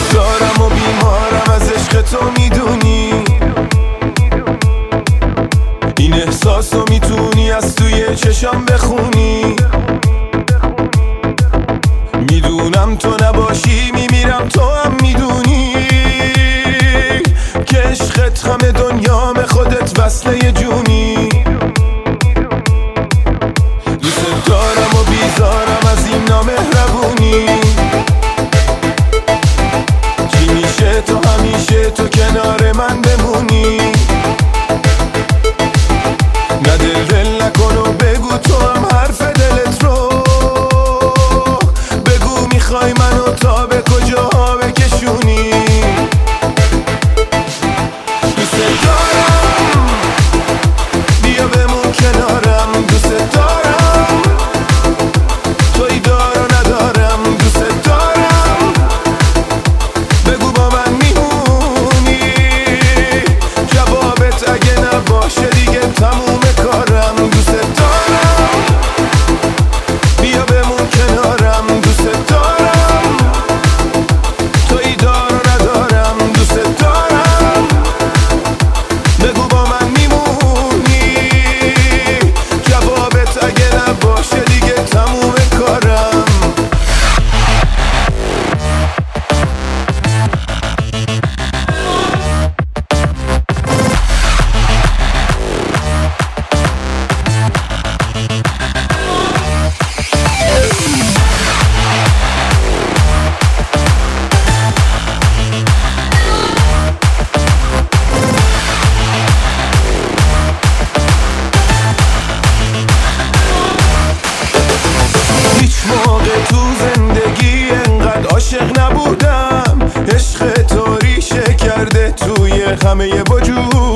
دارم و بیمارم از عشق تو میدونی، این احساس رو میتونی از توی چشام بخونی. میدونم تو نباشی میمیرم، تو هم میدونی که عشقت همه دنیام، خودت وصله جونی. دوست دارم و بیزارم از این نامهربونی، چی میشه تو همیشه تو کنار من بمونی. نه دل نکن و بگو تو هم حرف دلت رو بگو، میخوای منو تا به کجاها بکشونی. دوست دارم بیا بمون کنارم، دوست دارم توی دار و ندارم، دوست دارم بگو با من میمونی. جوابت اگه نباشه دیگه تموم کارم. دوست دارم بیا بمون کنارم، دوست دارم توی دار و ندارم، دوست دارم بگو با من میمونی. جوابت اگه نباشه دیگه تموم کارم. هیچ موقع تو زندگی انقدر عاشق نبودم، عشق تو ریشه کرده توی همه وجود.